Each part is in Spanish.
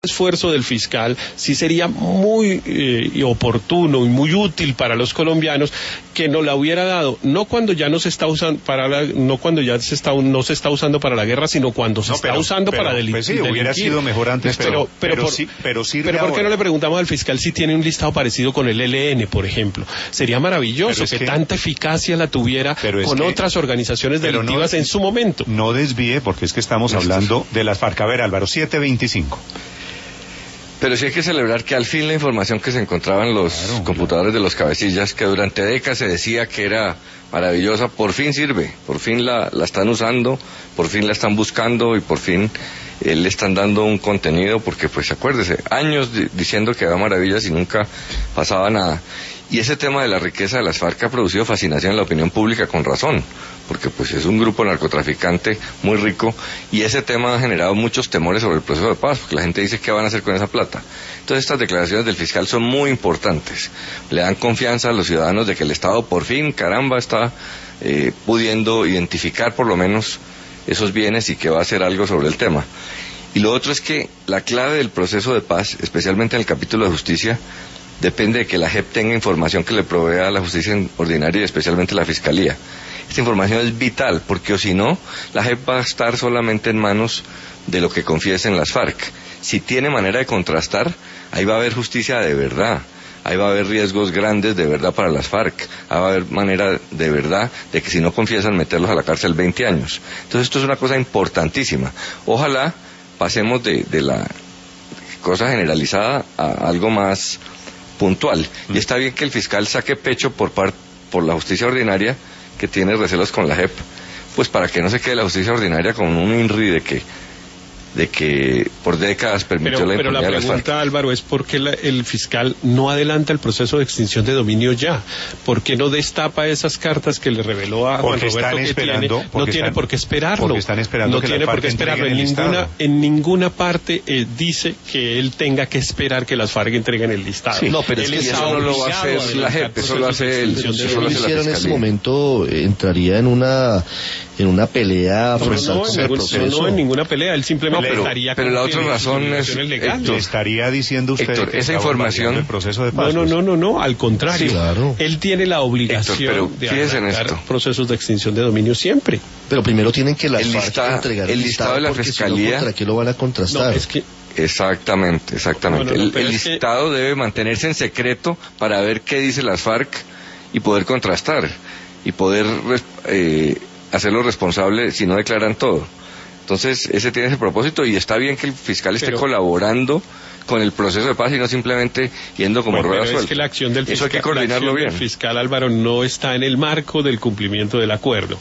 esfuerzo del fiscal, sí sería muy oportuno y muy útil para los colombianos que nos la hubiera dado, no cuando ya no se está usando no cuando ya no se está usando para la guerra, sino cuando se está usando para delinquir. Pues sí, hubiera sido mejor antes, pero ¿por qué no le preguntamos al fiscal si tiene un listado parecido con el ELN, por ejemplo? Sería maravilloso que tanta eficacia la tuviera con otras organizaciones delictivas en su momento. No desvíe, porque es que estamos hablando de las FARC. A ver, Álvaro, 7:25. Pero sí hay que celebrar que al fin la información que se encontraba en los computadores de los cabecillas, que durante décadas se decía que era maravillosa, por fin sirve, por fin la están usando, por fin la están buscando y por fin le están dando un contenido, porque pues acuérdese, años diciendo que era maravillas y nunca pasaba nada. Y ese tema de la riqueza de las FARC ha producido fascinación en la opinión pública con razón, porque pues es un grupo narcotraficante muy rico y ese tema ha generado muchos temores sobre el proceso de paz, porque la gente dice qué van a hacer con esa plata. Entonces estas declaraciones del fiscal son muy importantes, le dan confianza a los ciudadanos de que el Estado por fin, caramba, está pudiendo identificar por lo menos esos bienes y que va a hacer algo sobre el tema. Y lo otro es que la clave del proceso de paz, especialmente en el capítulo de justicia, depende de que la JEP tenga información que le provea a la justicia ordinaria y especialmente la Fiscalía. Esta información es vital, porque o si no, la JEP va a estar solamente en manos de lo que confiesen las FARC. Si tiene manera de contrastar, ahí va a haber justicia de verdad, ahí va a haber riesgos grandes de verdad para las FARC, ahí va a haber manera de verdad de que si no confiesan meterlos a la cárcel 20 años. Entonces esto es una cosa importantísima. Ojalá pasemos de la cosa generalizada a algo más puntual. Y está bien que el fiscal saque pecho por la justicia ordinaria, que tiene recelos con la JEP, pues para que no se quede la justicia ordinaria con un INRI de que por décadas permitió la impunidad de las FARC. Pero la pregunta, Álvaro, es por qué el fiscal no adelanta el proceso de extinción de dominio ya. ¿Por qué no destapa esas cartas que le reveló a Juan Roberto que tiene? No tiene por qué esperarlo. Porque están esperando que tiene las por qué FARC esperarlo. En ninguna parte dice que él tenga que esperar que las FARC entreguen el listado. Sí, no, pero es que eso no lo va a hacer la JEP, eso lo hace la Fiscalía. En ese momento entraría en una pelea frontal con el proceso. No, en ninguna pelea, él simplemente pero la otra razón es, Héctor, estaría diciendo usted, Héctor, que esa información del proceso de paz. No, al contrario. Sí, claro. Él tiene la obligación de adelantar procesos de extinción de dominio siempre. Pero primero tienen que las FARC entregar el listado de la Fiscalía. ¿Contra qué lo van a contrastar? No, es que exactamente. El listado debe mantenerse en secreto para ver qué dice las FARC y poder contrastar y poder hacerlo responsable si no declaran todo. Entonces, ese tiene ese propósito y está bien que el fiscal esté colaborando con el proceso de paz y no simplemente yendo como rueda suelta. Es que la acción del fiscal, eso hay que coordinarlo bien. El fiscal Álvaro no está en el marco del cumplimiento del acuerdo.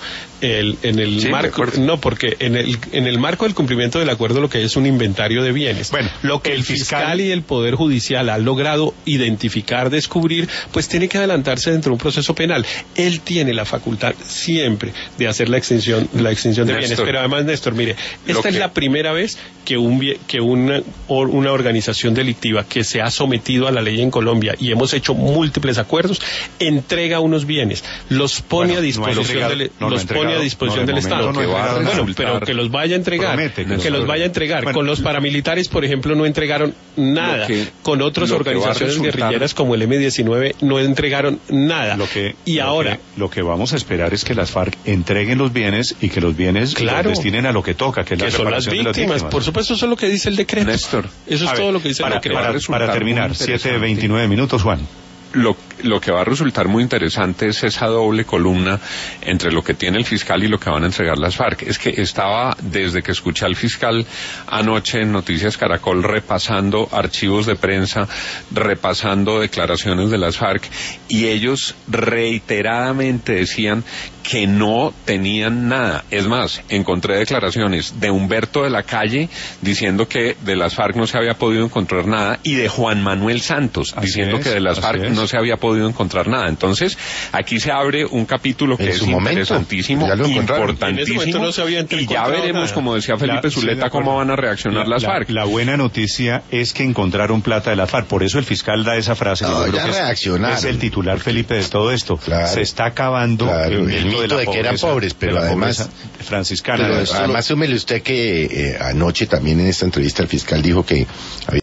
Porque en el marco del cumplimiento del acuerdo lo que hay es un inventario de bienes. Bueno, lo que el fiscal y el Poder Judicial han logrado identificar, descubrir, pues tiene que adelantarse dentro de un proceso penal. Él tiene la facultad siempre de hacer la extinción de bienes. Pero además, Néstor, mire, esta es la primera vez que una organización delictiva que se ha sometido a la ley en Colombia y hemos hecho múltiples acuerdos, entrega unos bienes, los pone a disposición del Estado. Pero que los vaya a entregar. Con los paramilitares, por ejemplo, no entregaron nada. Con otras organizaciones guerrilleras como el M-19 no entregaron nada. Lo que vamos a esperar es que las FARC entreguen los bienes y que los bienes los destinen a lo que toca, que es la reparación de las víctimas. Por supuesto, eso es lo que dice el decreto. Néstor, eso es todo lo que dice el decreto. Para terminar, 7:29, Juan. Lo que va a resultar muy interesante es esa doble columna entre lo que tiene el fiscal y lo que van a entregar las FARC. Es que estaba, desde que escuché al fiscal anoche en Noticias Caracol, repasando archivos de prensa, repasando declaraciones de las FARC, y ellos reiteradamente decían que no tenían nada. Es más, encontré declaraciones de Humberto de la Calle diciendo que de las FARC no se había podido encontrar nada, y de Juan Manuel Santos diciendo que de las FARC no se había podido encontrar nada. Entonces, aquí se abre un capítulo que es interesantísimo, importantísimo, y ya veremos, como decía Felipe Zuleta, cómo van a reaccionar las FARC. La buena noticia es que encontraron plata de la FARC, por eso el fiscal da esa frase. No, ya reaccionaron. Es el titular, Felipe, de todo esto. Claro, se está acabando el mito de que eran pobres, pero además franciscana. Además, súmele usted que anoche también en esta entrevista el fiscal dijo que había